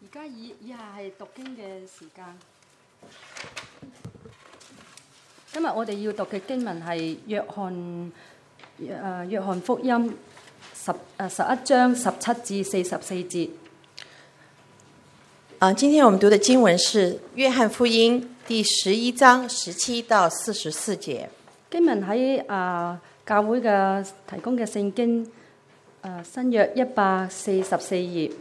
家以下係讀經嘅時間。今日我哋要讀嘅經文係約翰福音11章17至44節。 今天我們讀的經文是約翰福音第11章17到44節。 經文喺教會嘅提供嘅聖經新約144頁。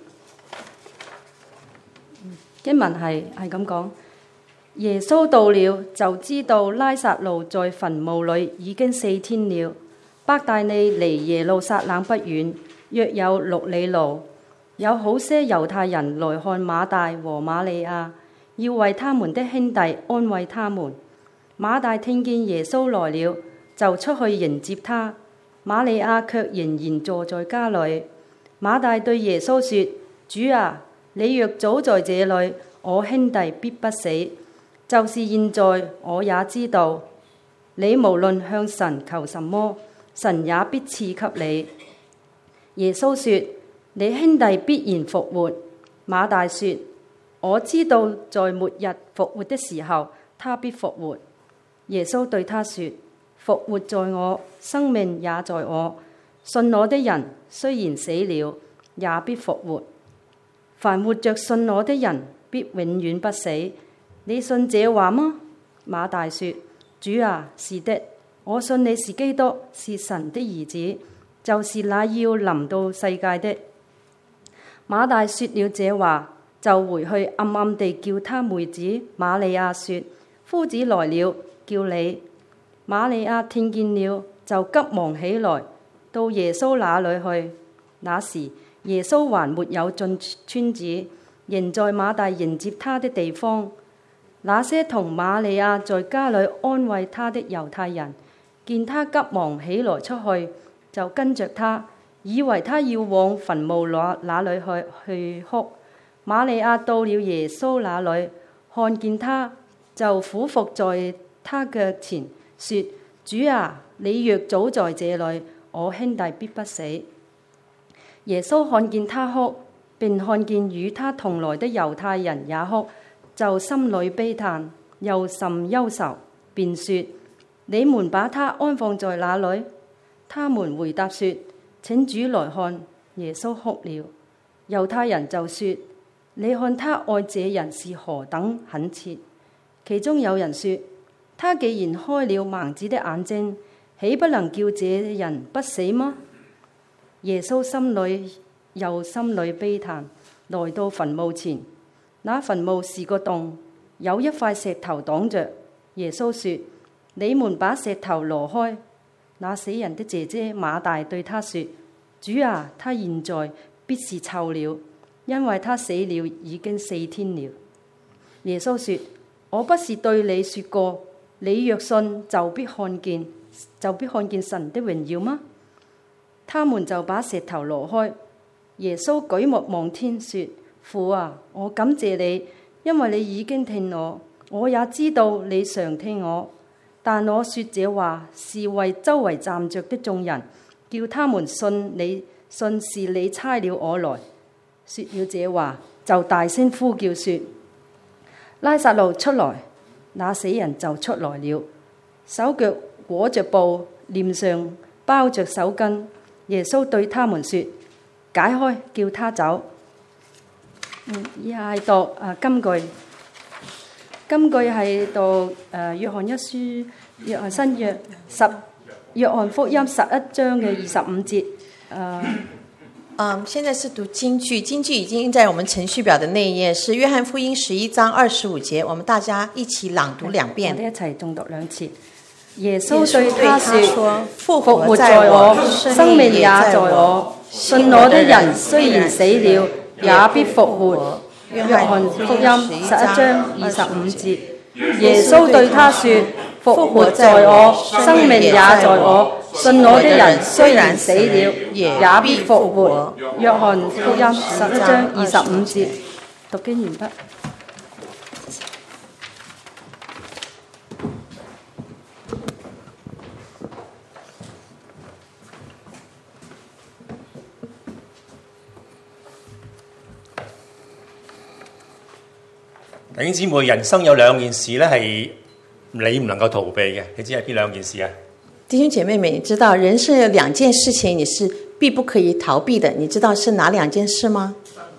經文係咁講：耶穌到了，就知道拉撒路在墳墓裏已經4天了。伯大尼離耶路撒冷不遠，約有6里路。有好些猶太人來看馬大和馬利亞，要為他們的兄弟安慰他們。馬大聽見耶穌來了，就出去迎接他。馬利亞卻仍然坐在家裏。馬大對耶穌說：主啊，你若早在這裏，我兄弟必不死。就是現在，我也知道，你無論向神求什麼，神也必賜給你。耶穌說：你兄弟必然復活。馬大說：我知道在末日復活的時候，他必復活。耶穌對他說：復活在我，生命也在我。信我的人雖然死了，也必復活。凡活着信我的人，必永遠不死。你信這話嗎？馬大說：主啊，是的，我信你是基督，是神的兒子，就是那要臨到世界的。馬大說了這話，就回去暗暗地叫他妹子瑪利亞說：夫子來了，叫你。瑪利亞聽見了，就急忙起來，到耶穌那裏去。那時耶穌還沒有進村子，仍在馬大迎接他的地方。那些同瑪利亞在家裏安慰他的猶太人，見他急忙起來出去，就跟着他，以為他要往墳墓那裏去哭。瑪利亞到了耶穌那裏，看見他，就俯伏在他腳前，說：主啊，你若早在這裏，我兄弟必不死。耶穌看見他哭，並看見與他同來的猶太人也哭，就心裏悲嘆，又甚憂愁，便說：你們把他安放在哪裏？他們回答說：請主來看。耶穌哭了。猶太人就說：你看他愛這人是何等懇切。其中有人說：他既然開了盲子的眼睛，豈不能叫這人不死嗎？耶穌心裏悲嘆，來到墳墓前。那墳墓是個洞，有一塊石頭擋着。耶穌說：你們把石頭挪開。那死人的姐姐馬大對他說：主啊，他現在必是臭了，因為他死了已經4天了。耶穌說：我不是對你說過，你若信，就必看見神的榮耀嗎？他們就把石頭挪開。耶穌舉目望天說：父啊，我感謝你，因為你已經聽我，我也知道你常聽我。但我說這話是為周圍站着的眾人，叫他們信是你差了我來。說了這話，就大聲呼叫說：拉撒路出來！那死人就出來了，手腳裹着布，臉上包着手巾。耶穌對他們說：解開，叫他走。以下係讀金句。金句係讀約翰一書、約翰新約約翰福音11章嘅25節。 現在是讀金句，金句已經印在我們程序表的那一頁，是約翰福音11章25節。我們大家一起朗讀2遍。 我哋一齊重讀2次。耶穌對他說： 復活在我，生命也在我。信我的人雖然死了，也必復活。約翰福音11章25節。耶穌對他說：復活在我，生命也在我。信我的人雖然死了，也必復活。約翰福音11章25節。讀經完畢。 弟兄姊妹，人生有兩件事咧係你唔能夠逃避嘅，你知係邊兩件事啊？ 弟兄姐妹們，你知道人生有兩件事情你是必不可以逃避的，你知道是哪兩件事嗎？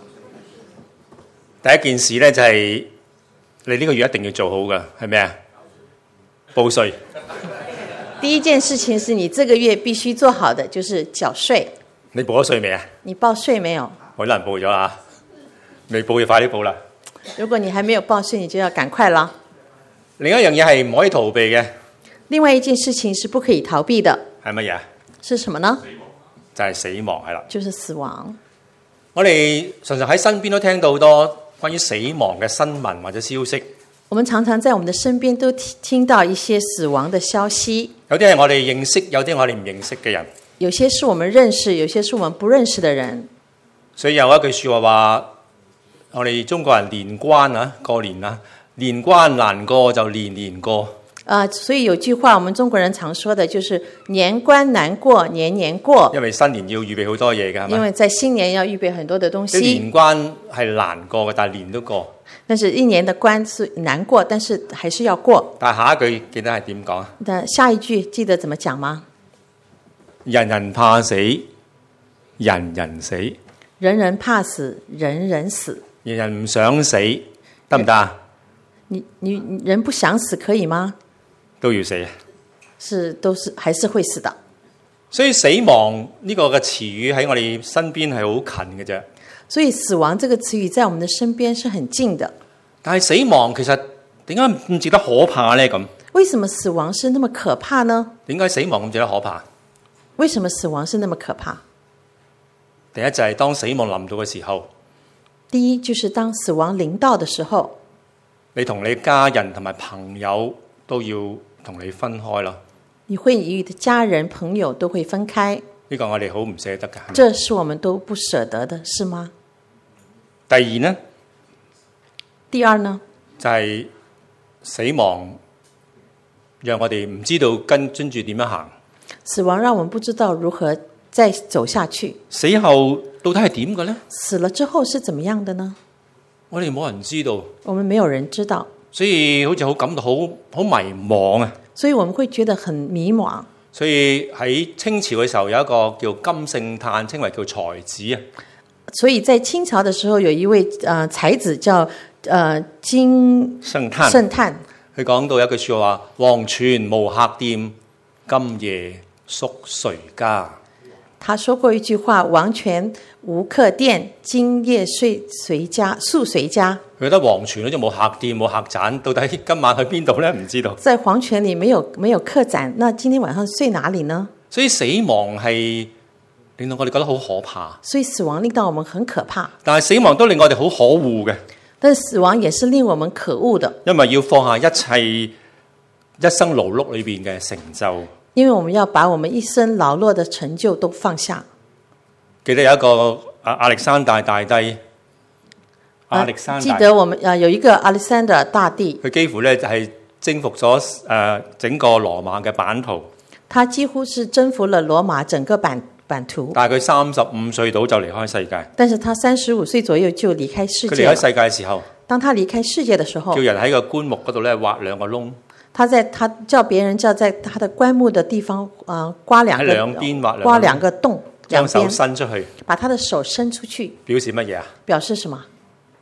第一件事咧就係你呢個月一定要做好嘅，係咩啊？報稅。 第一件事情是你這個月必須做好的，就是繳稅。 你報咗稅未啊？ 你報稅沒有？ 好多人報咗啊，未報就快啲報啦。 如果你還沒有報稅，你就要趕快啦。 另一樣嘢係唔可以逃避嘅。 另外一件事情是不可以逃避的， 係乜嘢？ 是什麼呢？ 就係死亡，係啦。 就是死亡。 我哋常常喺身邊都聽到好多關於死亡嘅新聞或者消息。 我們常常在我們的身邊都聽到一些死亡的消息。 有啲係我哋認識，有啲我哋唔認識嘅人。 有些是我們認識，有些是我們不認識的人。 所以有一句說話，我哋中國人年關啊，過年啊，年關難過就年年過。 所以有句話，我們中國人常說的，就是年關難過年年過。 因為新年要預備好多嘢㗎，係咪？ 因為在新年要預備很多的東西。 年關係難過嘅，但係年都過。 但是一年的關是難過，但是還是要過。 但係下一句記得係點講啊？ 但下一句記得怎麼講嗎？ 人人怕死，人人死。 人人怕死，人人死。 人人唔想死，得唔得啊？ 你人不想死可以嗎？ 都要死啊！ 都是還是會死的。 所以死亡呢個嘅詞語喺我哋身邊係好近嘅啫。 所以死亡這個詞語在我們的身邊是很近的。 但係死亡其實點解咁值得可怕呢？咁為什麼死亡是那麼可怕呢？ 點解死亡咁值得可怕？ 為什麼死亡是那麼可怕？ 第一就係當死亡臨到嘅時候。 第一就是當死亡臨到的時候， 你同你家人同埋朋友都要同你分開咯。 你會與你的家人朋友都會分開。 呢個我哋好唔捨得㗎。 這是我們都不捨得的，是嗎？ 第二呢？ 第二呢？ 就係死亡，讓我哋唔知道跟住點樣行。 死亡讓我們不知道如何再走下去。 死後到底係點嘅呢？ 死了之後是怎麼樣的呢？ 我哋冇人知道。 我們沒有人知道。 所以好似好感到好迷茫啊。 所以我們會覺得很迷茫。 所以喺清朝嘅時候有一個叫金聖嘆，稱為叫才子啊。所以在清朝的時候有一位才子叫金聖嘆，佢講到一句說話：黃泉無客店，今夜宿誰家？他說過一句話：王權無客店，今夜睡誰家？宿誰家？佢覺得黃泉好似冇客店冇客棧，到底今晚去邊度呢？唔知道。在黃泉裏沒有客棧，那今天晚上睡哪裏呢？所以死亡係令到我哋覺得好可怕。所以死亡令到我們很可怕。但係死亡都令我哋好可惡嘅。但死亡也是令我們可惡的，因為要放下一切一生勞碌裏邊嘅成就。因為我們要把我們一生勞碌的成就都放下。記得有一個亞歷山大大帝，記得我們有一個亞歷山大大帝，佢幾乎咧就係征服咗整個羅馬嘅版圖。他幾乎是征服了羅馬整個版圖。但係佢35歲到就離開世界。但是他35歲左右就離開世界。佢離開世界嘅時候，當他離開世界的時候，叫人喺個棺木嗰度咧挖兩個窿。他叫別人叫在他的棺木的地方刮兩個洞，將手伸出去，把他的手伸出去，表示乜嘢啊？表示什麼？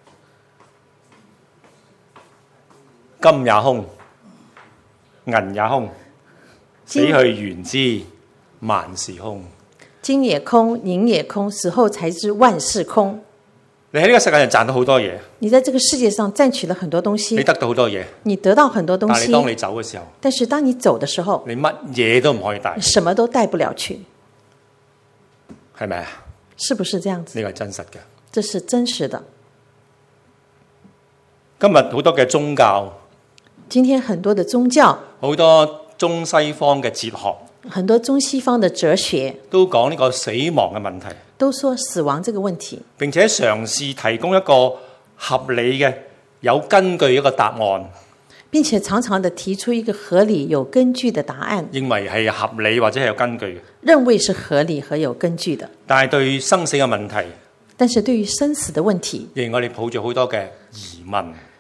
金也空，銀也空，死去元知萬事空。金也空，銀也空，死後才知萬事空。你喺呢個世界上賺到好多嘢，你在這個世界上賺取了很多東西，你得到好多嘢，你得到很多東西。但係當你走嘅時候，但是當你走的時候，你乜嘢都唔可以帶，什麼都帶不了去，係咪啊？是不是這樣子？呢個係真實嘅，這是真實的。今日好多嘅宗教，今天很多的宗教，好多中西方嘅哲學，很多中西方的哲學都講呢個死亡嘅問題。都說死亡這個問題，並且嘗試提供一個合理嘅、有根據一個答案，並且常常地提出一個合理有根據的答案，認為係合理或者係有根據嘅，認為是合理和有根據的。但係對生死嘅問題，但是對於生死的問題，仍然我哋抱住好多嘅疑問，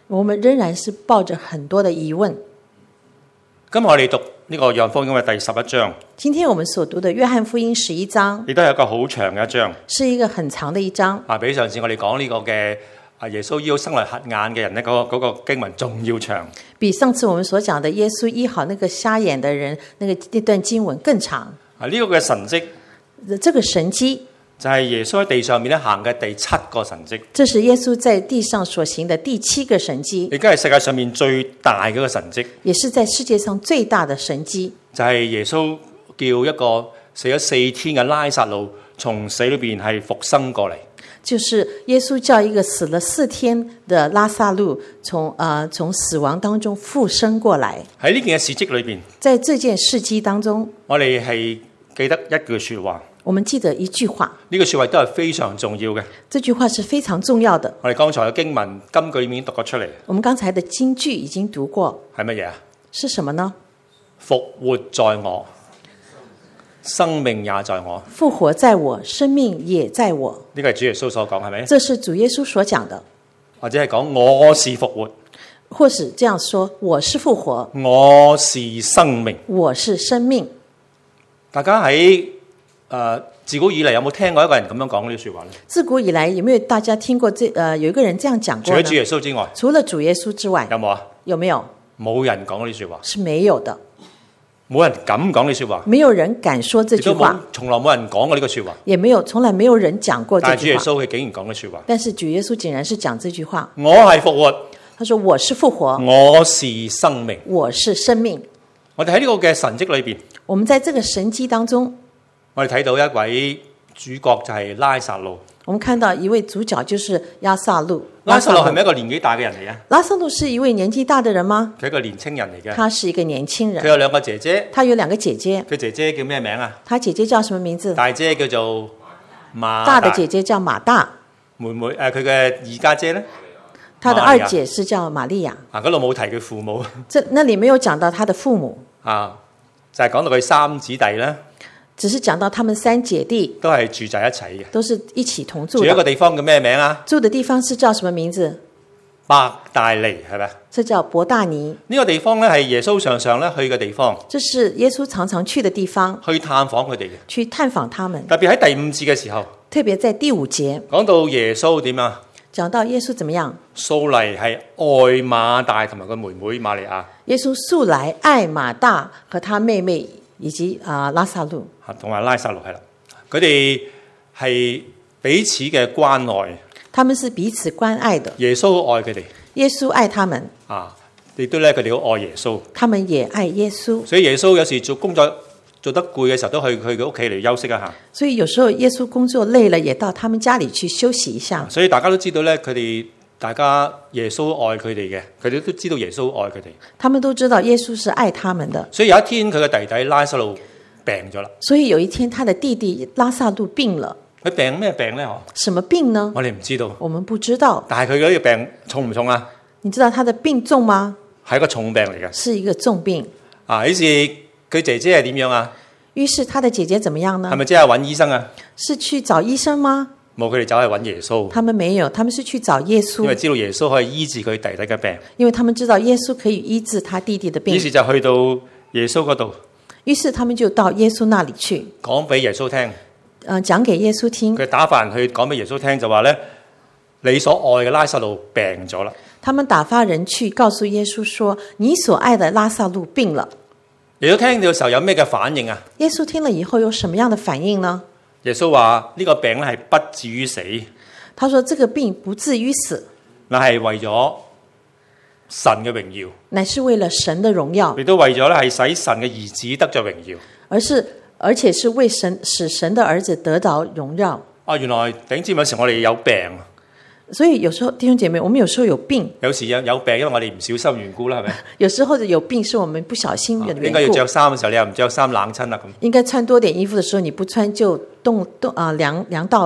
我們仍然是抱着很多的疑問。 今日我哋讀呢個約翰福音嘅第11章。 今天我們所讀的約翰福音11章， 亦都係一個好長嘅一章， 是一個很長的一章。 比上次我哋講呢個嘅耶穌醫好生來瞎眼嘅人呢，嗰個經文仲要長。 比上次我們所講的耶穌醫好那個瞎眼的人，那段經文更長。 呢個嘅神蹟， 這個神蹟就係耶穌喺地上面咧行嘅第7個神蹟。 這是耶穌在地上所行的第7個神蹟， 亦都係世界上面最大嘅一個神蹟， 也是在世界上最大的神蹟。 就係耶穌叫一個死咗4天嘅拉撒路從死裏邊係復生過嚟。 就是耶穌叫一個死了4天的拉撒路從死亡當中復生過來。 喺呢件嘅事蹟裏邊， 在這件事蹟當中， 我哋係記得一句說話。 我們記得一句話， 呢句說話都係非常重要嘅。 這句話是非常重要的。 我哋剛才嘅經文金句已經讀咗出嚟。 我們剛才的金句已經讀過， 係乜嘢啊？ 是什麼呢？ 復活在我，生命也在我。 復活在我，生命也在我。 呢個係主耶穌所講，係咪？ 這是主耶穌所講的， 或者係講我是復活， 或是這樣說：我是復活， 我是生命， 我是生命。 大家喺自古以嚟有冇聽過一個人咁樣講呢啲說話呢？ 自古以來有沒有大家聽過有一個人這樣講過呢？ 除咗主耶穌之外， 除了主耶穌之外， 有冇啊？ 有沒有？ 冇人講呢啲說話， 是沒有的。 冇人敢講呢啲說話， 沒有人敢說這句話， 從來冇人講過呢個說話， 也沒有從來沒有人講過這句話。 但係主耶穌佢竟然講呢說話， 但是主耶穌竟然是講這句話。 我係復活， 他說我是復活， 我是生命， 我是生命。 我哋喺呢個嘅神蹟裏邊， 我們在這個神蹟當中， 我哋睇到一位主角就係拉撒路。 我們看到一位主角就是拉撒路。 拉撒路係咪一個年紀大嘅人嚟嘅？ 拉撒路是一位年紀大的人嗎？ 佢係一個年青人嚟嘅。 他是一個年輕人。 佢有2個姐姐。 他有2個姐姐。 佢姐姐叫咩名啊？ 他姐姐叫什麼名字？ 大姐叫做馬大。 大的姐姐叫馬大。 妹妹佢嘅二家姐咧？ 他的二姐是叫瑪利亞。 嗰度冇提佢父母。 那裡沒有講到他的父母。 就係講到佢3姊弟啦。 只是講到他們3姐弟都係住在一齊嘅， 都是一起同住的。 住一個地方叫咩名啊？ 住的地方是叫什麼名字？ 伯大尼係咪？ 這叫伯大尼。 呢個地方咧係耶穌常常咧去嘅地方。 這是耶穌常常去的地方。去探訪佢哋嘅。 去探訪他們。 特別喺第5節嘅時候。 特別在第5節。 講到耶穌點啊？ 講到耶穌怎麼樣？ 素嚟係愛馬大同埋個妹妹瑪利亞。 耶穌素來愛馬大和他妹妹以及拉撒路。 同埋拉撒路係啦，佢哋係彼此嘅關愛。 他們是彼此關愛的。 耶穌愛佢哋， 耶穌愛他們。 亦都咧佢哋好愛耶穌。 他們也愛耶穌。 所以耶穌有時做工作做得攰嘅時候，都去佢屋企嚟休息一下。 所以有時候耶穌工作累了，也到他們家裡去休息一下。 所以大家都知道咧，大家耶穌愛佢哋嘅，佢哋都知道耶穌愛佢哋。 他們都知道耶穌是愛他們的。 所以有一天佢嘅弟弟拉撒路病咗啦。 所以有一天他的弟弟拉撒路病了。 佢病咩病咧？ 什麼病呢？ 我哋唔知道。 我們不知道。 但係佢嗰個病重唔重啊？ 你知道他的病重嗎？ 係一個重病嚟嘅。 是一個重病。 於是佢姐姐係點樣啊？ 於是他的姐姐怎麼樣呢？ 係咪即係揾醫生啊？ 是去找醫生嗎？ 冇，佢哋走去揾耶穌。 他們沒有，他們是去找耶穌。 因為知道耶穌可以醫治佢弟弟嘅病。 因為他們知道耶穌可以醫治他弟弟的病。 於是就去到耶穌嗰度。 於是他們就到耶穌那裡去， 講俾耶穌聽。 講給耶穌聽。 佢打發人去講俾耶穌聽，就話咧：你所愛嘅拉撒路病咗啦。 他們打發人去告訴耶穌說：你所愛的拉撒路病了。 耶穌聽到嘅時候有咩嘅反應啊？ 耶穌聽了以後有什麼樣的反應呢？ 耶穌話：呢個病咧係不至於死。 他說：這個病不至於死， 乃係為咗神嘅榮耀， 乃是為了神的榮耀， 亦都為咗咧係使神嘅兒子得着榮耀， 而且是為使神的兒子得到榮耀。 原來頂尖有時我哋有病， 所以有時候弟兄姐妹，我們有時候有病， 有時有病，因為我哋唔小心緣故啦，係咪？有時候有病是我們不小心的緣故。 應該要着衫嘅時候，你又唔着衫，冷親啦咁。 應該穿多點衣服的時候，你不穿就涼到了。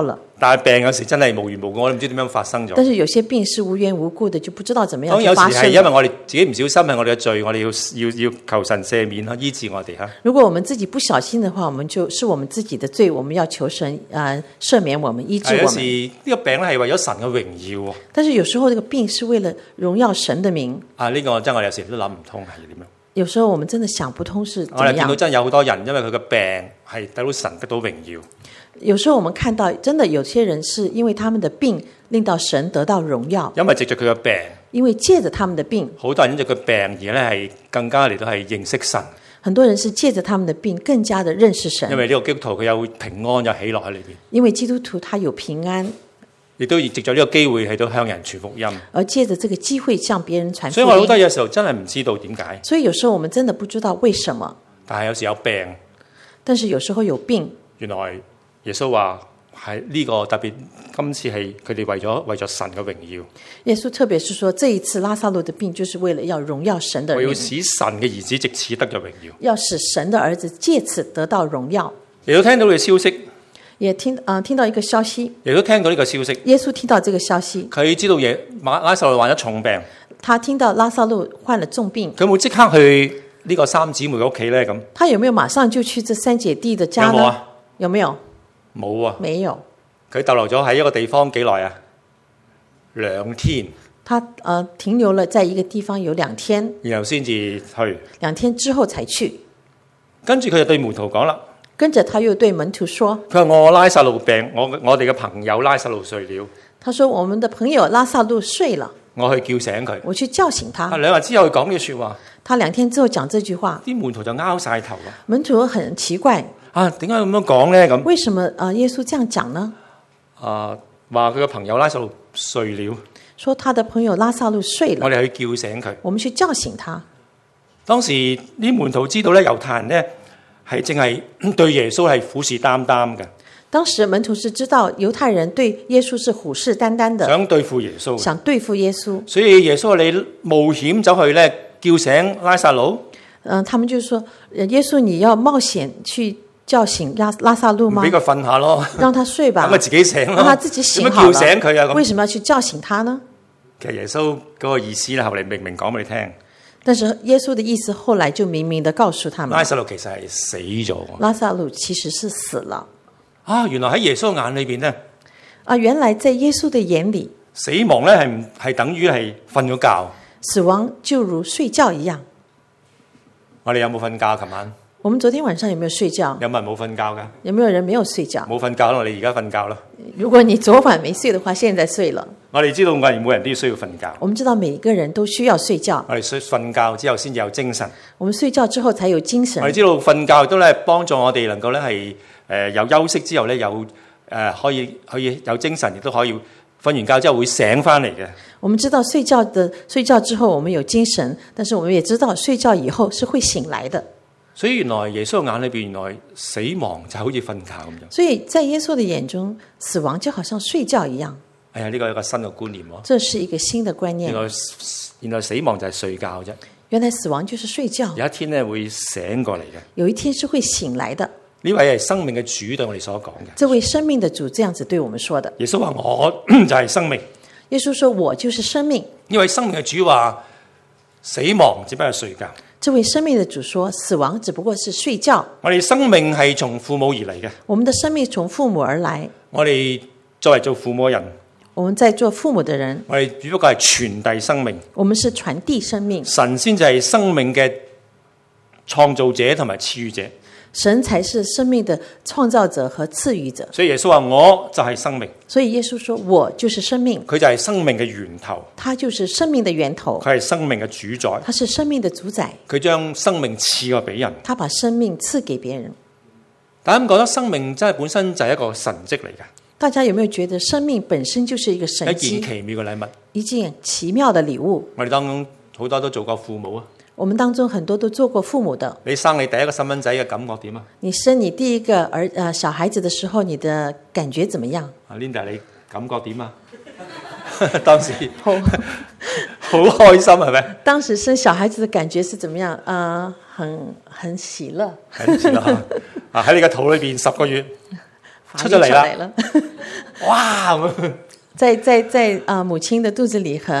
但係病有時真係無緣無故，我都唔知點樣發生咗。 但是有些病是無緣無故的，就不知道怎麼樣當有時就發生。 係因為我哋自己唔小心，係我哋嘅罪，我哋要求神赦免醫治我哋。 如果我們自己不小心的話，是我們自己的罪，我們要求神赦免我們，醫治我們。 有時呢個病咧係為咗神嘅榮耀。 但是有時候這個病是為了榮耀神的名。 呢個真係我有時都諗唔通係點樣。 有時候我們真的想不通是怎麼樣。 我哋見到真係有好多人，因為佢嘅病係得到神得到榮耀。 有時候我們看到真的有些人是因為他們的病令到神得到榮耀， 因為藉着佢嘅病， 因為借着他們的病， 好多人因着佢病而咧係更加嚟到係認識神。 很多人是借着他們的病更加的認識神。 因為呢個基督徒佢有平安有喜樂喺裏邊， 因為基督徒他有平安， 亦都藉着呢個機會喺度向人傳福音， 而借着這個機會向別人傳福音。 所以我好多有時候真係唔知道點解。 所以有時候我們真的不知道為什麼。 但係有時有病， 但是有時候有病。 原來耶穌話係呢個特別，今次係佢哋為咗神嘅榮耀。 耶穌特別是說，這一次拉撒路的病就是為了要榮耀神的名， 我要使神嘅兒子藉此得着榮耀， 要使神的兒子借此得到榮耀。 亦都聽到呢個消息， 也聽到一個消息， 亦都聽到呢個消息。 耶穌聽到這個消息， 佢知道拉撒路患咗重病， 他聽到拉撒路患了重病， 佢冇即刻去呢個三姊妹嘅屋企咧？咁他有沒有馬上就去這三姐弟的家呢？ 有冇啊？ 有沒有？ 冇啊， 沒有。 佢逗留咗喺一個地方幾耐啊？2天。 他停留了在一個地方有2天， 然後先至去。 2天之後才去。 跟住佢就對門徒講啦。 跟着他又對門徒說： 佢話我拉撒路病，我哋嘅朋友拉撒路睡了。 他說我們的朋友拉撒路睡了， 我去叫醒佢。 我去叫醒他。 2日之後佢講呢句說話。 他2天之後講這句話， 啲門徒就拗晒頭啊！ 門徒很奇怪， 點解咁樣講咧？咁為什麼耶穌這樣講呢？ 話佢嘅朋友拉撒路睡了， 說他的朋友拉撒路睡了， 我哋去叫醒佢。 我們去叫醒他。 當時啲門徒知道咧，猶太人咧係淨係對耶穌係虎視眈眈嘅。 當時門徒是知道猶太人對耶穌是虎視眈眈的， 想對付耶穌， 想對付耶穌。 所以耶穌你冒險走去咧叫醒拉撒路。 他們就說耶穌你要冒險去叫醒拉撒路嗎？ 俾佢瞓下咯， 讓他睡吧， 咁咪自己醒咯， 讓他自己醒好了。 點解叫醒佢啊？ 為什麼要去叫醒他呢？ 其實耶穌嗰個意思咧，後嚟明明講俾你聽。 但是耶穌的意思後來就明明的告訴他們， 拉撒路其實係死咗。 拉撒路其實是死了。 原來喺耶穌眼裏邊咧， 原來在耶穌的眼裏， 死亡咧係等於係瞓咗覺。 死亡就如睡覺一樣。 我哋有冇瞓覺？琴晚我們昨天晚上有沒有睡覺？ 有冇人冇瞓覺噶？ 有沒有人沒有睡覺？ 冇瞓覺咯，你而家瞓覺咯。 如果你昨晚沒睡的話，現在睡了。 我哋知道每人都要需要瞓覺。 我們知道每一個人都需要睡覺。 我哋需瞓覺之後先至有精神。 我們睡覺之後才有精神。 我哋知道瞓覺亦都咧幫助我哋能夠咧係有休息之後咧可以有精神，亦都可以瞓完覺之後會醒翻嚟嘅。 我們知道睡覺之後我們有精神，但是我們也知道睡覺以後是會醒來的。 所以原來耶穌眼裏邊，原來死亡就好似瞓覺咁樣。 所以在耶穌的眼中，死亡就好像睡覺一樣。 呢個係一個新嘅觀念喎。 這是一個新的觀念。 原來死亡就係睡覺啫。 原來死亡就是睡覺。 有一天咧會醒過嚟嘅。 有一天是會醒來的。 呢位係生命嘅主對我哋所講嘅。 這位生命的主這樣子對我們說的。 耶穌話我就係生命。 耶穌說我就是生命。 呢位生命嘅主話死亡只不過係睡覺。 這位生命的主說死亡只不過是睡覺。 我哋生命係從父母而嚟嘅。 我們的生命從父母而來。 我哋作為做父母嘅人， 我們在做父母的人， 我哋只不過係傳遞生命。 我們是傳遞生命。 神先就係生命嘅創造者同埋賜予者。 神才是生命的創造者和賜予者。 所以耶穌話我就係生命。 所以耶穌說我就是生命。 佢就係生命嘅源頭。 他就是生命的源頭。 佢係生命嘅主宰。 他是生命的主宰。 佢將生命賜過俾人。 他把生命賜給別人。 大家覺得生命真係本身就係一個神蹟嚟嘅？ 大家有沒有覺得生命本身就是一個神蹟？ 一件奇妙嘅禮物。 一件奇妙的禮物。 我哋當中好多都做過父母啊。 我們當中很多都做過父母的。 你生你第一個細蚊仔嘅感覺點啊？ 你生你第一個小孩子的時候，你的感覺怎麼樣 ？Linda， 你感覺點啊？當時好開心係咪？ 當時生小孩子的感覺是怎麼樣？很喜樂。 很喜樂喺你嘅肚裏邊10個月出咗嚟啦。 哇！ 在母親的肚子裡和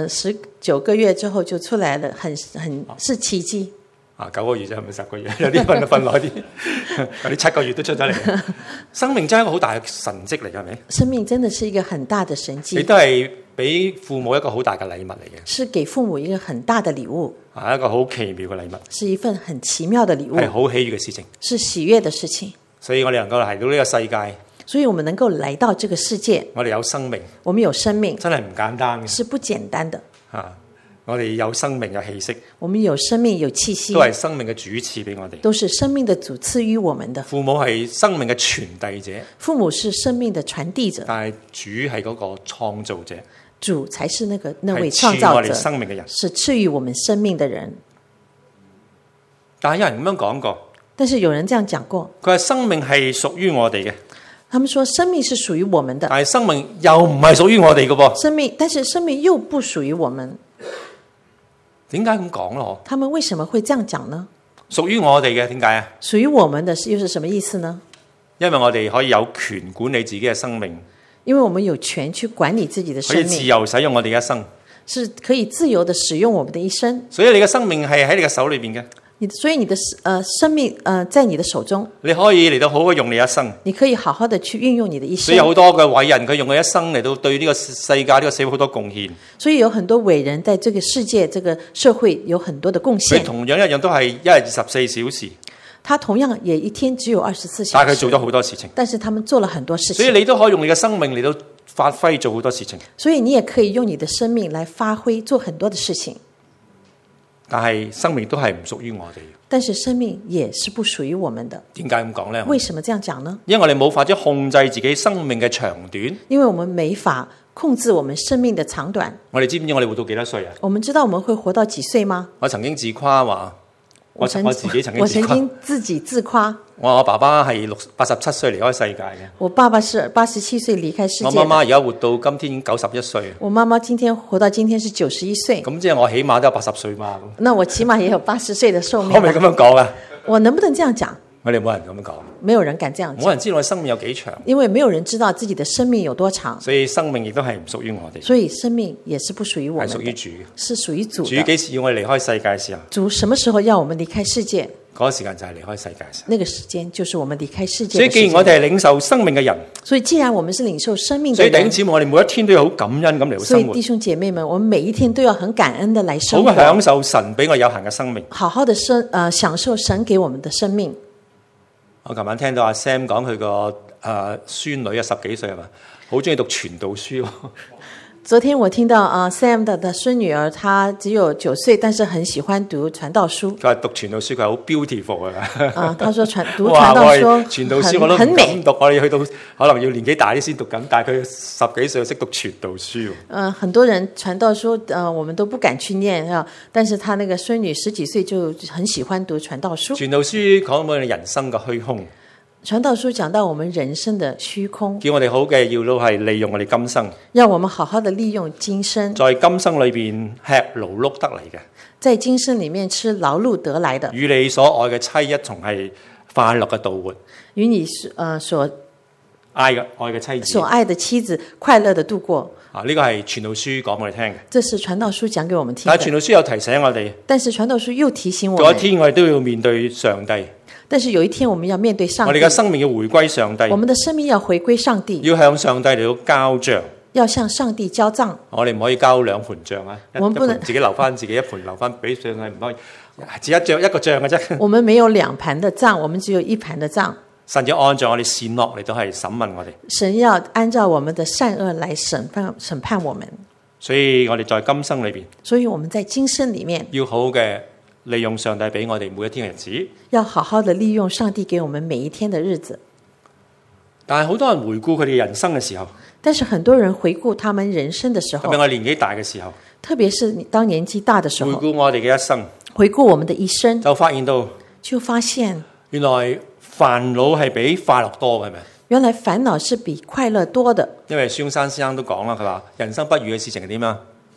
19個月之後就出來了，很是奇蹟。 啊，9個月啫，係咪10個月？有啲瞓就瞓耐啲，有啲7個月都出咗嚟。生命真係一個好大嘅神蹟嚟㗎，係咪？生命真的是一個很大的神蹟。 你都係俾父母一個好大嘅禮物嚟嘅。 是給父母一個很大的禮物。 啊，一個好奇妙嘅禮物。 是一份很奇妙的禮物。 係好喜悅嘅事情。 是喜悅的事情。 所以我哋能夠嚟到呢個世界。 所以我們能夠來到這個世界。 我哋有生命。 我們有生命。 真係唔簡單嘅。 是不簡單的。 啊！我哋有生命有氣息， 我們有生命有氣息， 都係生命嘅主賜俾我哋， 都是生命的主賜予我們的。 父母係生命嘅傳遞者， 父母是生命的傳遞者， 但係主係嗰個創造者， 主才是那位創造者， 係賜我哋生命嘅人， 是賜予我們生命的人。 但係有人咁樣講過， 但是有人這樣講過， 佢話生命係屬於我哋嘅。 他們說生命是屬於我們的， 但係生命又唔係屬於我哋嘅噃。 但是生命又不屬於我們。 點解咁講咯？ 他們為什麼會這樣講呢？ 屬於我哋嘅，點解啊？ 屬於我們的又是什麼意思呢？ 因為我哋可以有權管理自己嘅生命， 因為我們有權去管理自己的生命， 可以自由使用我哋嘅一生， 是可以自由的使用我們的一生。 所以你嘅生命係喺你嘅手裏邊嘅。 所以你的生命在你的手中， 你可以嚟到好好用你一生， 你可以好好的去運用你的一生。 所以有好多嘅偉人，佢用佢一生嚟到對呢個世界、呢個社會好多貢獻。 所以有很多偉人在這個世界、這個社會有很多的貢獻。 佢同樣一樣都係一日24小時。 他同樣也一天只有24小時， 但係佢做咗好多事情。 但是他們做了很多事情。 所以你都可以用你嘅生命嚟到發揮做好多事情。 所以你也可以用你的生命來發揮做很多的事情。 但係生命都係唔屬於我哋。 但是生命也是不屬於我們的。 點解咁講呢？ 為什麼這樣講呢？ 因為我哋冇法子控制自己生命嘅長短。 因為我們沒法控制我們生命的長短。 我哋知唔知我哋活到幾多歲啊？ 我們知道我們會活到幾歲嗎？ 我曾經自誇話，我自己曾經自己自誇。 我爸爸係87歲離開世界嘅。 我爸爸是87歲離開世界。 我媽媽而家活到今天已經91歲。 我媽媽今天活到今天是91歲。 咁即係我起碼都有80歲嘛。 那我起碼也有80歲的壽命。 可唔可以咁樣講啊？ 我能不能這樣講？ 我哋冇人咁講。 沒有人敢這樣講。 冇人知道我生命有幾長。 因為沒有人知道自己的生命有多長。 所以生命亦都係唔屬於我哋。 所以生命也是不屬於我們的。 係屬於主。 是屬於主的。 主幾時要我哋離開世界嘅時候？ 主什麼時候要我們離開世界？ 嗰個時間就係離開世界嘅時候。 那個時間就是我們離開世界。 所以既然我哋係領受生命嘅人， 所以既然我們是領受生命嘅人， 所以弟兄姊妹，我哋每一天都要好感恩咁嚟到生活。 所以弟兄姐妹們，我們每一天都要很感恩的來生活， 好享受神俾我有限嘅生命， 好好的享受神給我們的生命。 我琴晚聽到阿 Sam 講佢個孫女10幾歲係嘛，好中意讀傳道書。 昨天我聽到Sam 的孫女兒，她只有9歲，但是很喜歡讀傳道書。 佢話讀傳道書佢係好 beautiful 啊！ 他說讀傳道書傳道書我都唔敢讀，我哋去到可能要年紀大啲先讀緊，但係佢10幾歲就識讀傳道書。 很多人傳道書我們都不敢去念啊，但是他那個孫女10幾歲就很喜歡讀傳道書。 傳道書講我哋人生嘅虛空。 傳道書講到我們人生的虛空， 叫我哋好嘅要都係利用我哋今生， 讓我們好好的利用今生， 在今生裏邊吃勞碌得嚟嘅， 在今生裡面吃勞碌得來的， 與你所愛嘅妻一同係快樂嘅度活， 與你所愛嘅妻子， 所愛的妻子快樂的度過。 啊，呢個係傳道書講我哋聽嘅， 這是傳道書講給我們聽。 但係傳道書又提醒我哋， 但是傳道書又提醒我們， 有一天我哋都要面對上帝。 但是有一天我們要面對上帝， 我哋嘅生命要回歸上帝， 我們的生命要回歸上帝， 要向上帝嚟到交賬， 要向上帝交賬。我哋唔可以交兩盤賬啊！ 我們不能自己留翻自己一盤，留翻俾上帝，唔可以只一個賬嘅啫。 我們沒有兩盤的賬，我們只有一盤的賬。 神要按照我哋善惡嚟到係審問我哋， 神要按照我們的善惡來審判我們。 所以我哋在今生裏邊， 所以我們在今生裡面要好好嘅利用上帝俾我哋每一天嘅日子， 要好好的利用上帝給我們每一天的日子。 但係好多人回顧佢哋人生嘅時候， 但是很多人回顧他們人生的時候， 特別我年紀大嘅時候， 特別是當年紀大的時候， 回顧我哋嘅一生， 回顧我們的一生， 就發現原來煩惱係比快樂多嘅，係咪？ 原來煩惱是比快樂多的。 因為孫山先生都講啦，佢話人生不如嘅事情係點啊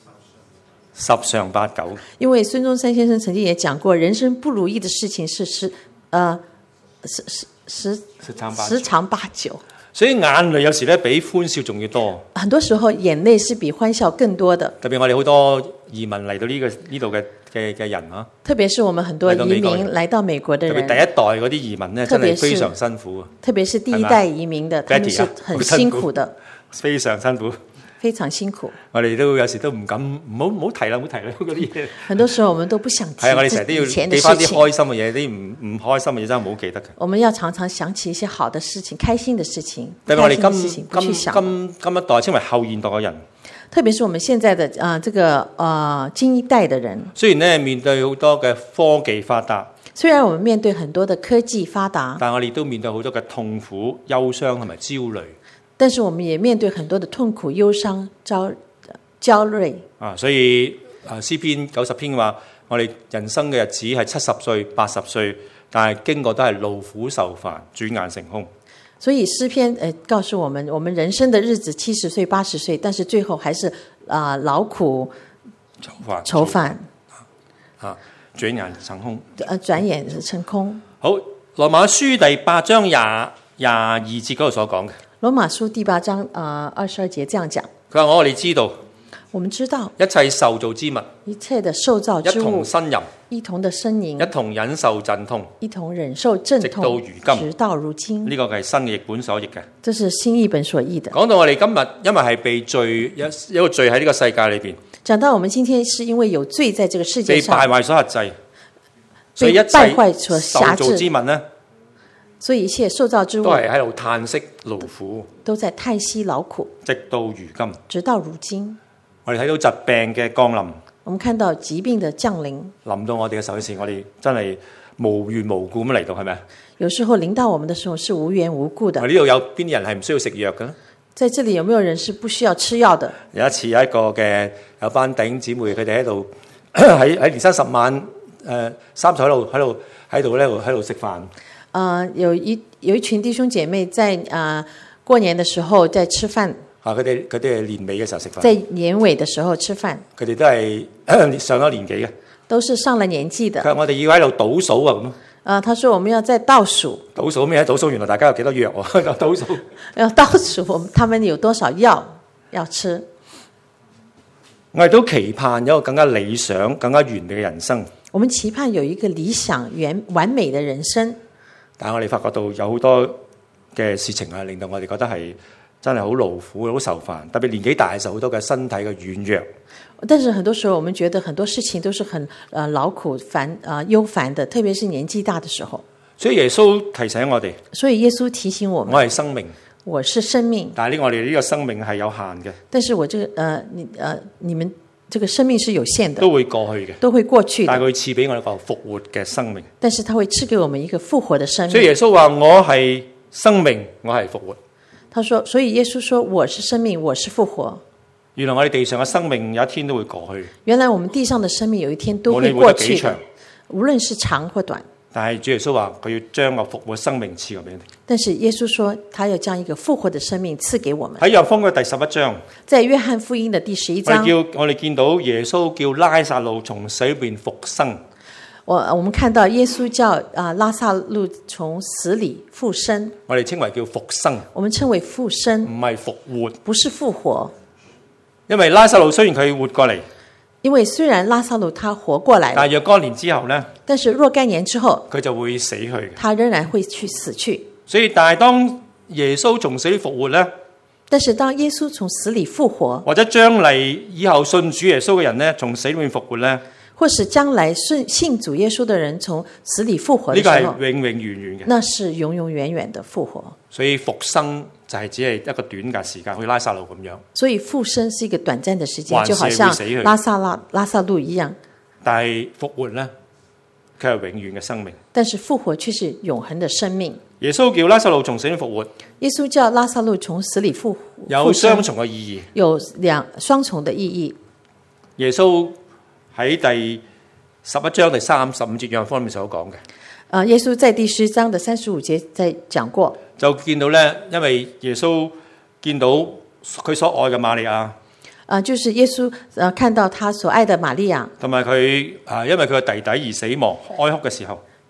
？10常8九。 因為孫中山先生曾經也講過，人生不如意的事情是十常八九。 所以眼淚有時咧比歡笑仲要多。 很多時候眼淚是比歡笑更多的。 特別我哋好多移民嚟到呢度嘅人啊， 特別是我們很多移民來到美國的人， 特別第一代嗰啲移民咧真係非常辛苦啊。 特別是第一代移民的，他們是很辛苦的， 非常辛苦。 非常辛苦。 我哋都有時都唔敢，唔好提啦，唔好提啦嗰啲嘢。 很多時候我們都不想提。 係啊，我哋成日都要記翻啲開心嘅嘢，啲唔開心嘅嘢真係唔好記得嘅。 我們要常常想起一些好的事情、開心的事情。 特別我哋今一代稱為後現代嘅人， 特別是我們現在的新一代的人。 雖然咧面對好多嘅科技發達， 雖然我們面對很多的科技發達， 但我哋都面對好多嘅痛苦、憂傷同埋焦慮。 但是我們也面對很多的痛苦、憂傷、焦慮。 啊，所以詩篇90篇話，我哋人生嘅日子係70歲、80歲，但係經過都係勞苦愁煩，轉眼成空。 所以詩篇告訴我們，我們人生的日子70歲、80歲，但是最後還是勞苦愁煩啊，轉眼成空。 轉眼成空。 好，羅馬書第8章22節嗰度所講嘅。 羅馬書第8章22節這樣講， 佢話我哋知道， 我們知道一切受造之物， 一切的受造之物， 一同呻吟， 一同的呻吟， 一同忍受陣痛， 一同忍受陣痛，直到如今。 呢個係新嘅譯本所譯嘅， 這是新譯本所譯的。 講到我哋今日，因為係被罪一個罪喺呢個世界裏邊， 講到我們今天是因為有罪在這個世界上， 被敗壞所轄制，所以一切受造之物呢， 所以一切受造之物都係喺度嘆息勞苦， 都在嘆息勞苦， 直到如今。 直到如今， 我哋睇到疾病嘅降臨， 我們看到疾病的降臨， 臨到我哋嘅手時，我哋真係無緣無故咁嚟到，係咪啊？ 有時候臨到我們的時候是無緣無故的。 呢度有邊啲人係唔需要食藥嘅咧？ 在這裡有沒有人是不需要吃藥的？ 有一次有一個嘅有班弟兄姊妹，佢哋喺度喺年30晚三台喺度食飯。 有一群弟兄姐妹在過年的時候在吃飯。 佢哋係年尾嘅時候食飯。 在年尾的時候吃飯。 佢哋都係上咗年紀嘅。 都是上了年紀的。 佢話我哋要喺度倒數啊咁。 他說我們要在倒數。倒數咩？倒數原來大家有幾多藥喎？倒數。 要倒數，他們有多少藥要吃？ 我哋都期盼有一個更加理想、更加完美嘅人生。 我們期盼有一個理想、完美的人生。 但係我哋發覺到有好多嘅事情令到我哋覺得係真係好勞苦、好受煩。特別年紀大嘅時候，好多嘅身體嘅軟弱。 但是很多時候，我們覺得很多事情都是很勞苦憂煩的，特別是年紀大的時候。 所以耶穌提醒我哋。 所以耶穌提醒我們， 我係生命， 我是生命。 但係我哋呢個生命係有限嘅。 但是我你們這個生命是有限的， 都會過去嘅， 都會過去的。 但係佢賜俾我哋個復活嘅生命。 但是他會賜給我們一個復活的生命。 所以耶穌話：我係生命，我係復活。 他說，所以耶穌說：我是生命，我是復活。 原來我哋地上嘅生命有一天都會過去。 原來我們地上的生命有一天都會過去的，無論是長或短。 但係主耶穌話佢要將個復活生命賜給你。 但是耶穌說，他要將一個復活的生命賜給我們。 喺約翰福音嘅第11章， 在約翰福音的第11章， 我哋見到耶穌叫拉撒路從死裏邊復生。 我們看到耶穌叫拉撒路從死裏復生。 我哋稱為叫復生。 我們稱為復生， 唔係復活， 不是復活。 因為拉撒路雖然佢活過嚟， 因為雖然拉撒路他活過來， 但係若干年之後呢， 但是若干年之後， 佢就會死去。 他仍然會死去。 所以，但係當耶穌從死裏復活呢， 但是當耶穌從死裏復活， 或者將嚟以後信主耶穌嘅人呢，從死裏面復活呢， 或是將來信主耶穌的人從死裏復活的時候， 呢個係永永遠遠嘅， 那是永永遠遠的復活。 所以復生就係只係一個短嘅時間，好似拉撒路咁樣。 所以復生是一個短暫的時間，就好像拉撒路一樣。 但係復活呢，佢係永遠嘅生命。 但是復活卻是永恆的生命。 耶穌叫拉撒路從死裏復活， 耶穌叫拉撒路從死裏復活， 有雙重嘅意義， 有雙重的意義。 耶穌喺第11章第35節約翰福音所講嘅。 耶穌在第10章的35節在講過，就見到咧，因為耶穌見到佢所愛嘅瑪利亞， 就是耶穌看到他所愛的瑪利亞， 同埋佢因為佢嘅弟弟而死亡哀哭嘅時候，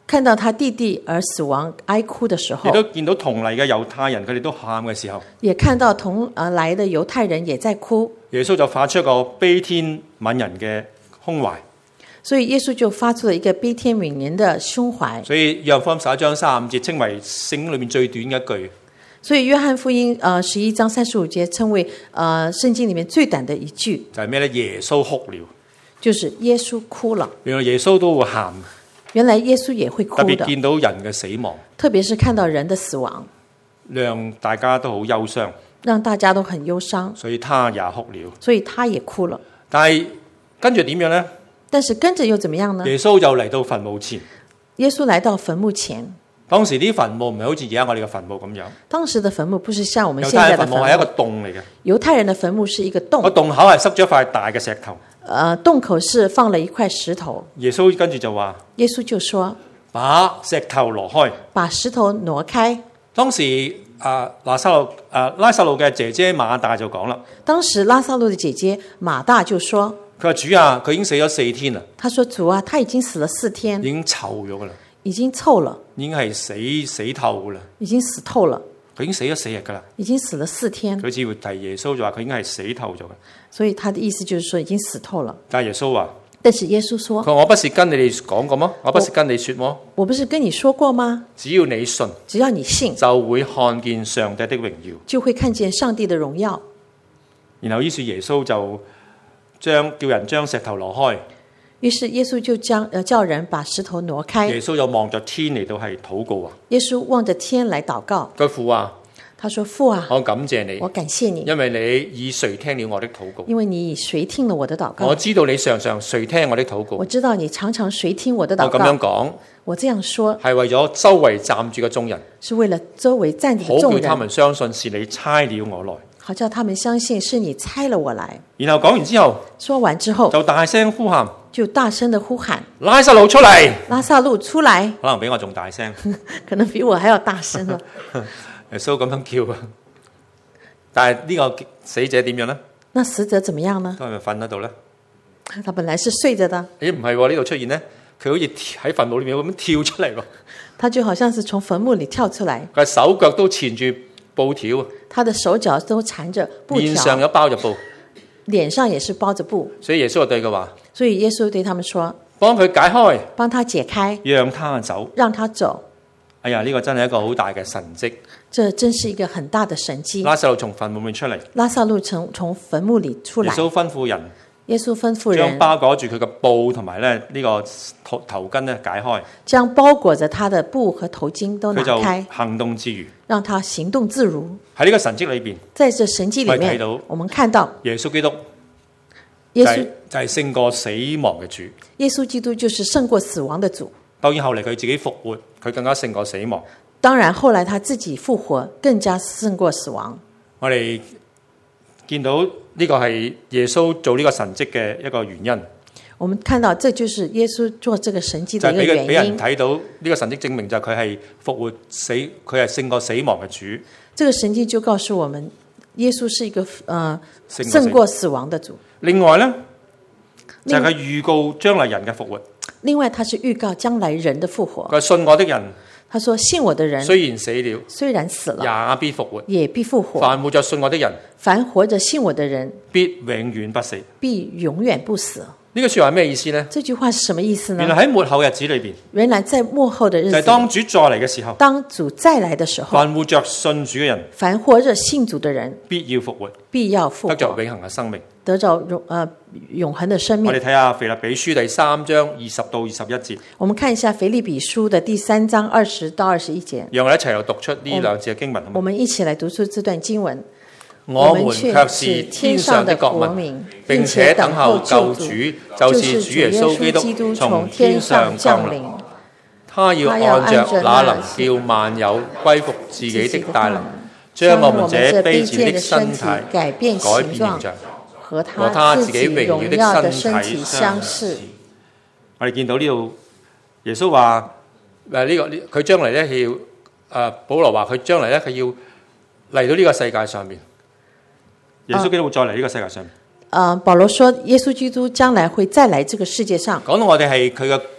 看到他弟弟而死亡哀哭的時候， 亦都見到同嚟嘅猶太人，佢哋都喊嘅時候， 也看到同來的猶太人也在哭。 耶穌就發出一個悲天憫人嘅胸懷。 所以耶穌就發出了一個悲天憫人的胸懷。 所以約翰福音11章35節稱為聖經裏面最短嘅一句。 所以約翰福音11章35節稱為聖經裡面最短的一句。 就係咩呢？耶穌哭了， 就是耶穌哭了。 原來耶穌都會喊。 原來耶穌也會哭的。 特別見到人嘅死亡， 特別是看到人的死亡， 讓大家都好憂傷， 讓大家都很憂傷， 所以他也哭了。 所以他也哭了。 但係跟住點樣呢？ 但是跟着又怎麼樣呢？ 耶穌就嚟到墳墓前。 耶穌來到墳墓前。 當時啲墳墓唔係好似而家我哋嘅墳墓咁樣。 當時的墳墓不是像我們現在的墳墓。 猶太人墳墓係一個洞嚟嘅。 猶太人的墳墓是一個洞。 個洞口係塞咗一塊大嘅石頭。 洞口是放了一塊石頭。 耶穌跟住就話： 耶穌就說， 把石頭挪開。 把石頭挪開。 當時拉撒路嘅姐姐馬大就講啦。 當時拉撒路的姐姐馬大就說： 佢話主啊，佢已經死咗4天啦。 他說主啊，他已經死了4天， 已經臭咗噶啦， 已經臭了， 已經係死透噶啦， 已經死透了。 佢已經死咗4日噶啦， 已經死了4天。 佢只會提耶穌就話佢已經係死透咗嘅。 所以他的意思就是說已經死透了。 但係耶穌話： 但是耶穌說， 佢話我不是跟你哋講過嗎？我不是跟你說麼？ 我不是跟你說過嗎？ 只要你信， 只要你信， 就會看見上帝的榮耀， 就會看見上帝的榮耀。 然後於是耶穌就叫人將石頭挪開。 於是耶穌就叫人把石頭挪開。 耶穌就望着天嚟到係禱告啊。 耶穌望着天來禱告。 佢父啊， 他說父啊， 我感謝你， 我感謝你， 因為你以垂聽了我的禱告。 因為你以垂聽了我的禱告。 我知道你常常垂聽我的禱告。 我知道你常常垂聽我的禱告。 我咁樣講， 我這樣說係為咗周圍站住嘅眾人， 是為了周圍站住的眾人， 好叫他們相信是你差了我來。 好叫他們相信是你差了我來。 然後講完之後， 說完之後就大聲呼喊， 就大聲的呼喊， 拉撒路出嚟！ 拉撒路出來！ 可能比我仲大聲， 可能比我還要大聲了。 耶穌咁樣叫啊！但係呢個死者點樣呢？ 那死者怎麼樣呢？ 都係咪瞓喺度呢？ 他本來是睡着的。 咦，唔係喎，呢度出現呢，佢好似喺墳墓裏面咁跳出嚟喎。 他就好像是從墳墓裏跳出來。 佢手腳都纏住布條啊！ 他的手腳都纏着布條， 面上有包着布， 臉上也是包着布。 所以耶穌就對佢話： 所以耶穌對他們說， 幫佢解開， 幫他解開， 讓他走， 讓他走。 哎呀，呢個真係一個好大嘅神蹟。 這真是一個很大的神蹟。 拉撒路從墳墓裏出嚟， 拉撒路從墳墓裏出來。 耶穌吩咐人， 耶穌吩咐人將包裹住佢嘅布同埋咧呢個頭巾咧解開， 將包裹着他的布和頭巾都拿開， 佢就行動自如， 讓他行動自如。 喺呢個神蹟裏邊， 在這神蹟裏面，我們看到耶穌基督， 耶穌就係勝過死亡嘅主。 耶穌基督就是勝過死亡的主。當然後嚟佢自己復活，佢更加勝過死亡。 當然後來他自己復活，更加勝過死亡。 我哋見到呢個係耶穌做呢個神蹟嘅一個原因。 我們看到這就是耶穌做這個神蹟的一個原因。 俾人睇到呢個神蹟證明就係佢係復活死，佢係勝過死亡嘅主。 這個神蹟就告訴我們，耶穌是一個勝過死亡的主。 另外呢，就係佢預告將來人嘅復活。 另外，他是預告將來人的復活。 佢信我的人， 他說信我的人雖然死了， 雖然死了， 也必復活， 也必復活。 凡活着信我的人， 凡活着信我的人， 必永遠不死， 必永遠不死。 呢個說話係咩意思呢？ 這句話是什麼意思呢？ 原來喺末後日子裏邊， 原來在末後的日子， 就係當主再嚟嘅時候， 當主再來的時候， 凡活着信主嘅人， 凡活着信主的人， 必要復活， 必要復活， 得着永恆嘅生命， 得着永恆的生命。 我哋睇下腓立比書第3章20到21節。 我們看一下腓立比書的第3章20到21節。讓我哋一齊嚟讀出呢兩節嘅經文。 我們一起來讀出這段經文。 我們卻是天上的國民，並且等候救主，就是主耶穌基督從天上降臨。他要按着那能叫萬有歸服自己的大能，將我們這卑賤的身體改變形狀，和他自己榮耀的身體相似。我哋見到呢度，耶穌話佢將來咧要保羅話佢將來咧佢要嚟到呢個世界上面。耶穌基督會再嚟呢個世界上面。 保羅說耶穌基督將來會再來這個世界上。 講到我哋係佢嘅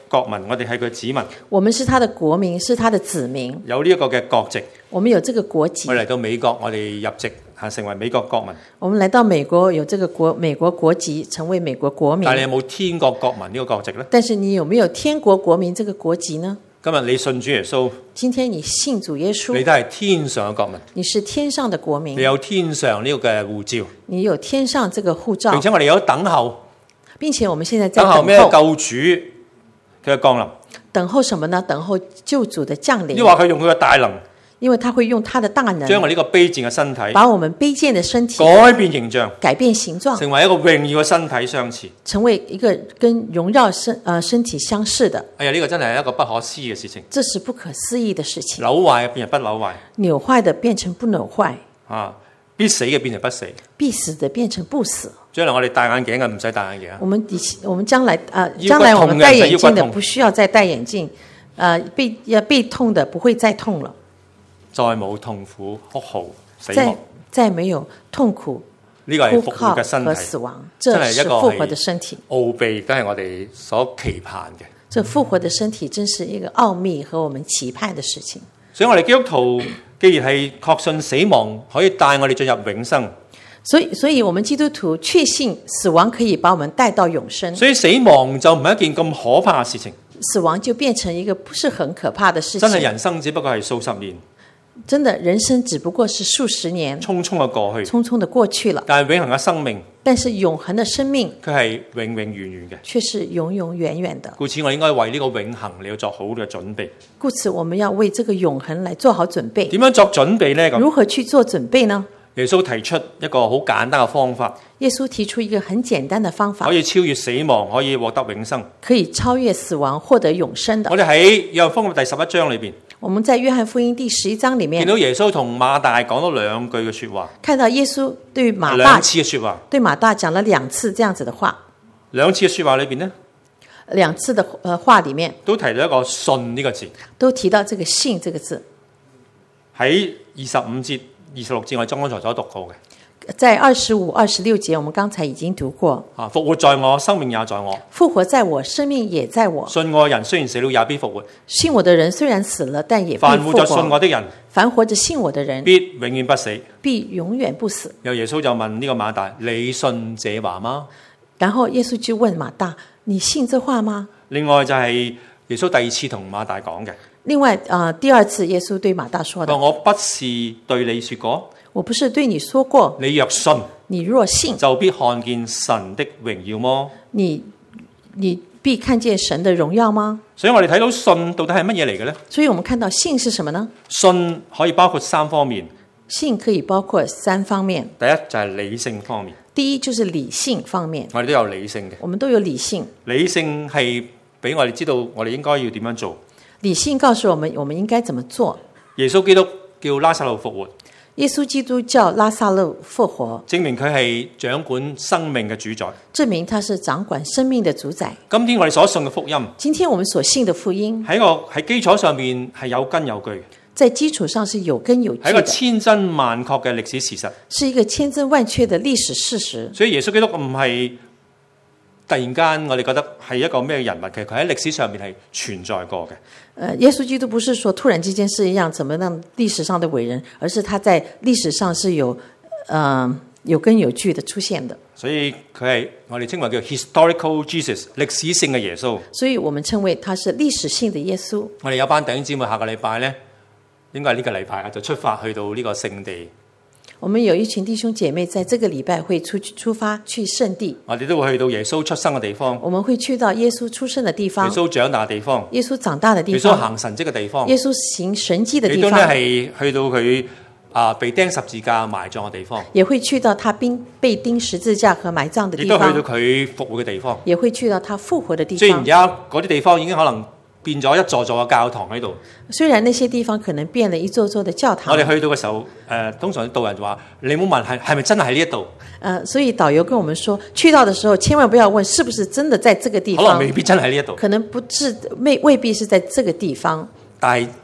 國民，我哋係佢子民。 我們是他的國民，是他的子民。 有呢一個嘅國籍， 我們有這個國籍。 我哋嚟到美國，我哋入籍成為美國國民。 我們來到美國，有這個美國國籍，成為美國國民。 但係你有冇天國國民呢個國籍呢？ 但是你有沒有天國國民這個國籍呢？ 今日你信主耶穌， 今天你信主耶穌， 你都係天上嘅國民， 你是天上的國民， 你有天上呢個嘅護照， 你有天上這個護照， 並且我哋有等候， 並且我們現在在等候咩？救主佢嘅降臨， 等候什麼呢？等候救主的降臨。 你話佢用佢嘅大能， 因為他會用他的大能， 將我呢個卑賤嘅身體， 把我們卑賤的身體改變形象， 改變形狀， 成為一個榮耀嘅身體相似， 成為一個跟榮耀身體相似的。 哎呀，呢個真係一個不可思議嘅事情， 這是不可思議的事情。 扭壞變成不扭壞， 扭壞的變成不扭壞， 啊，必死嘅變成不死， 必死的變成不死。 將來我哋戴眼鏡嘅唔使戴眼鏡， 我們將來我們戴眼鏡的不需要再戴眼鏡，背痛的不會再痛了， 再冇痛苦哭號死亡， 再沒有痛苦呢個係復活嘅身體， 死亡，這是復活的身體。 奧秘都係我哋所期盼嘅。 這復活的身體真是一個奧秘和我們期盼的事情。 所以我哋基督徒既然係確信死亡可以帶我哋進入永生， 所以我們基督徒確信死亡可以把我們帶到永生。 所以死亡就唔係一件咁可怕嘅事情。 死亡就變成一個不是很可怕的事情。 真係人生只不過係數十年。 真的人生只不過是數十年， 匆匆嘅過去， 匆匆的過去了。 但係永恆嘅生命， 但是永恆的生命， 佢係永永遠遠嘅， 卻是永永遠遠的。 故此我應該為呢個永恆你要做好嘅準備。 故此我們要為這個永恆來做好準備。 點樣作準備呢？ 如何去做準備呢？ 耶穌提出一個好簡單嘅方法。 耶穌提出一個很簡單的方法， 可以超越死亡，可以獲得永生。 可以超越死亡，獲得永生的。 我哋喺約翰福音第11章裏邊， 我們在約翰福音第11章裏面見到耶穌同馬大講咗兩句嘅說話。 看到耶穌對馬大兩次嘅說話， 對馬大講了2次這樣子的話。 兩次嘅說話裏邊呢 ，2次的話裏面都提到一個信呢個字， 都提到這個信這個字。 喺25節、26節我哋剛才所讀過嘅。 在25、26節，我們剛才已經讀過。 啊，復活在我，生命也在我。 復活在我，生命也在我。 信我的人雖然死了，也必復活。 信我的人雖然死了，但也必復活。 凡活着信我的人， 凡活着信我的人， 必永遠不死。 必永遠不死。 有耶穌就問呢個馬大：你信這話嗎？ 然後耶穌就問馬大：你信這話嗎？ 另外就係耶穌第二次同馬大講嘅。 另外第二次耶穌對馬大說的： 我不是對你說過。 我不是對你說過， 你若信， 你若信， 就必看見神的榮耀麼？ 你必看見神的榮耀嗎？ 所以我哋睇到信到底係乜嘢嚟嘅呢？ 所以我們看到信是什麼呢？ 信可以包括3方面。 信可以包括3方面。 第一就係理性方面。 第一就是理性方面。 我哋都有理性嘅。 我們都有理性。 理性係俾我哋知道我哋應該要點樣做。 理性告訴我們應該怎麼做。 耶穌基督叫拉撒路復活。 耶穌基督叫拉撒路復活， 證明佢係掌管生命嘅主宰。 證明他是掌管生命的主宰。 今天我哋所信嘅福音， 今天我們所信的福音喺基礎上面係有根有據， 在基礎上是有根有據的， 係一個千真萬確嘅歷史事實， 是一個千真萬確的歷史事實。 所以耶穌基督唔係突然間我哋覺得係一個咩人物，其實佢喺歷史上面係存在過嘅。 耶穌基督不是說突然之間是一樣怎麼樣歷史上的偉人，而是他在歷史上是有根有據的出現的。 所以佢係我哋稱為叫 historical Jesus， 歷史性嘅耶穌。 所以我們稱為他是歷史性的耶穌。 我哋有班弟兄姊妹下個禮拜呢，應該係呢個禮拜啊，就出發去到呢個聖地。 我們有一群弟兄姐妹在這個禮拜會出發去聖地。 我哋都會去到耶穌出生嘅地方。 我們會去到耶穌出生的地方。 耶穌長大嘅地方。 耶穌長大的地方。 耶穌行神蹟嘅地方。 耶穌行神蹟的地方。 亦都咧係去到佢被釘十字架埋葬嘅地方。 也會去到他被釘十字架和埋葬的地方。 亦都去到佢復活嘅地方。 也會去到他復活的地方。 雖然而家嗰啲地方已經可能變咗一座座嘅教堂喺度。 雖然那些地方可能變了一座座的教堂。 我哋去到嘅時候，通常導人就話：你唔好問係咪真係喺呢一度。 所以導遊跟我們說，去到的時候千萬不要問是不是真的在這個地方。 可能未必真係喺呢一度。 可能不是未必是在這個地方。 但係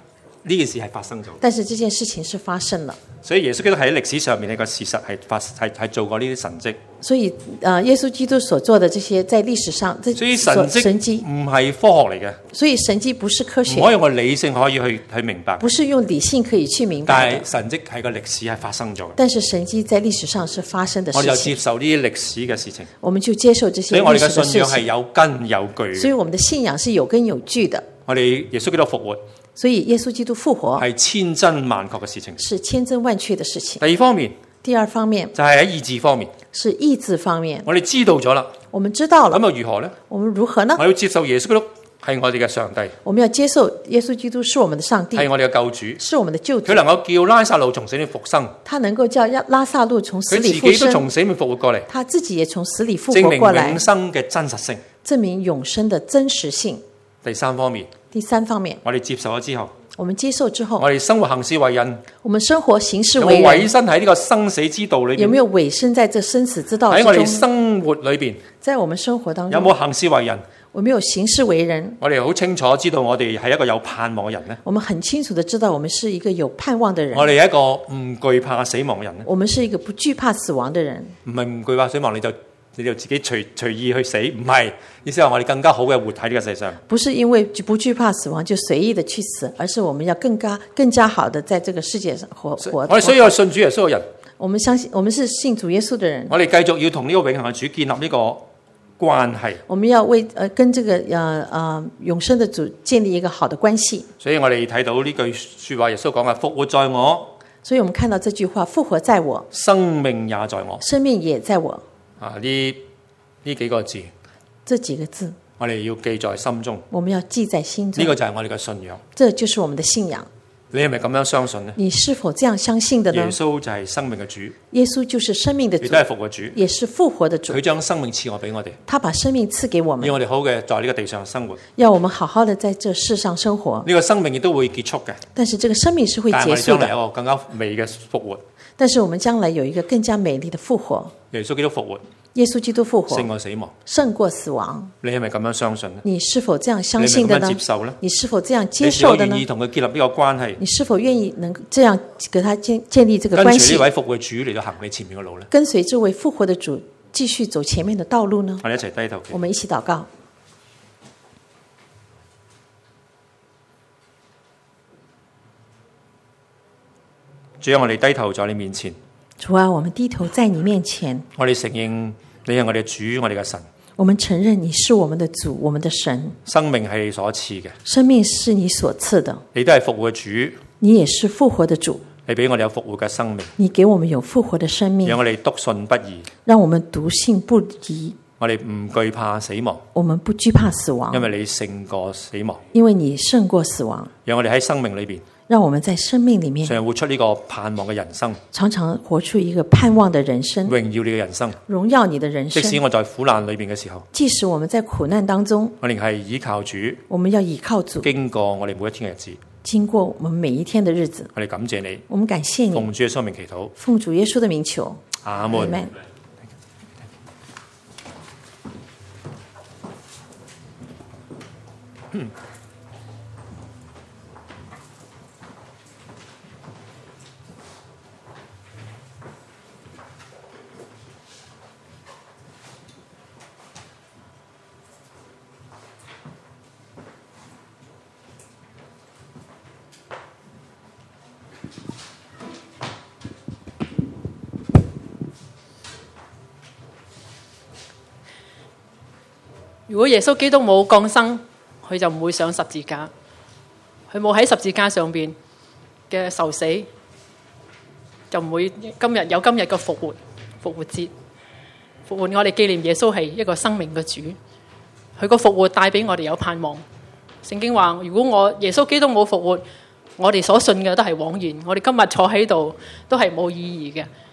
呢件事係發生咗。 但是這件事情是發生了。 所以耶穌基督喺歷史上面呢個事實係做過呢啲神蹟。 所以耶穌基督所做的這些在歷史上， 所以神蹟唔係科學嚟嘅。 所以神蹟不是科學， 唔可以用個理性可以去明白。 不是用理性可以去明白。 但係神蹟係個歷史係發生咗。 但是神蹟在歷史上是發生的事情。 我哋就接受呢啲歷史嘅事情。 我們就接受這些歷史的事情。 所以我哋嘅信仰係有根有據。 所以我們的信仰是有根有據的。 我哋耶穌基督復活。 所以耶穌基督復活係千真萬確嘅事情， 是千真萬確的事情。第二方面就係喺意志方面， 是意志方面。 我哋知道咗啦， 我們知道了， 咁又如何呢？ 我們如何呢？ 我要接受耶穌基督係我哋嘅上帝， 我們要接受耶穌基督是我們的上帝， 係我哋嘅救主， 是我們的救主。 佢能夠叫拉撒路從死裏復生， 他能夠叫拉撒路從死裏復生， 佢自己都從死裏復活過嚟， 他自己也從死裏復活過來， 證明永生嘅真實性， 證明永生的真實性。 第三方面， 我哋接受咗之後。 我們接受之後， 我哋生活行事為人， 我們生活行事為人， 有冇委身喺呢個生死之道裏邊？ 有沒有委身在這生死之道之中？ 喺我哋生活裏邊， 在我們生活當中， 有冇行事為人？ 我們有行事為人。 我哋好清楚知道我哋係一個有盼望嘅人呢。 我們很清楚的知道我們是一個有盼望的人。 我哋係一個唔懼怕死亡嘅人呢。 我們是一個不懼怕死亡的人。 唔係唔懼怕死亡，你就自己隨意去死，唔係，意思係我哋更加好嘅活喺呢個世上。 不是因為不懼怕死亡就隨意的去死，而是我們要更加好的在這個世界上活。 我哋需要信主耶穌嘅人， 我們相信我們是信主耶穌的人。 我哋繼續要同呢個永恆嘅主建立呢個關係。 我們要跟這個永生的主建立一個好的關係。所以我哋睇到呢句說話，耶穌講嘅復活在我。 所以我們看到這句話，復活在我， 生命也在我， 生命也在我。 呢幾個字， 這幾個字， 我哋要記在心中。 我們要記在心中。 呢個就係我哋嘅信仰。 這就是我們的信仰。 你係咪咁樣相信呢？ 你是否這樣相信的呢？ 耶穌就係生命嘅主。 耶穌就是生命的主， 亦都係復活主， 也是復活的主。 佢將生命賜我俾我哋， 他把生命賜給我們， 要我哋好嘅在呢個地上生活， 要我們好好的在這世上生活。 呢個生命亦都會結束嘅， 但是這個生命是會結束的。 但係我哋將來有一個更加美嘅復活。 但是我們將來有一個更加美麗的復活。 耶穌基督復活。 耶穌基督復活， 勝過死亡， 勝過死亡。 你係咪咁樣相信呢？ 你是否這樣相信的呢？ 你係咪咁樣接受呢？ 你是否這樣接受的呢？ 你願意同佢建立呢個關係？ 你是否願意能這樣跟他建立這個關係？ 跟隨呢位復活主嚟到行你前面嘅路呢？ 跟隨這位復活的主繼續走前面的道路呢？ 我哋一齊低頭。 我們一起禱告。 主啊，我哋低頭在你面前。 主啊，我們低頭在你面前。 我哋承認你係我哋主，我哋嘅神。 我們承認你是我們的主，我們的神。 生命係你所賜嘅， 生命是你所賜的。 你都係復活主， 你也是復活的主。 你俾我哋有復活嘅生命， 你給我們有復活的生命， 讓我哋篤信不疑， 讓我們篤信不疑。 我哋唔懼怕死亡， 我們不懼怕死亡， 因為你勝過死亡， 因為你勝過死亡。 讓我哋喺生命裏邊， 讓我們在生命裏面常常活出呢個盼望嘅人生， 常常活出一個盼望的人生， 榮耀你嘅人生， 榮耀你的人生。 即使我在苦難裏邊嘅時候， 即使我們在苦難當中， 我哋係依靠主， 我們要依靠主， 經過我哋每一天嘅日子， 經過我們每一天的日子， 我哋感謝你， 我們感謝你， 奉主耶穌名祈禱， 奉主耶穌的名求， 阿門。 如果耶穌基督冇降生，佢就唔會上十字架，佢冇喺十字架上邊嘅受死，就唔會今日有今日嘅復活節。復活我哋紀念耶穌係一個生命嘅主，佢個復活帶俾我哋有盼望。聖經話，如果耶穌基督冇復活，我哋所信嘅都係枉然，我哋今日坐喺度都係冇意義嘅。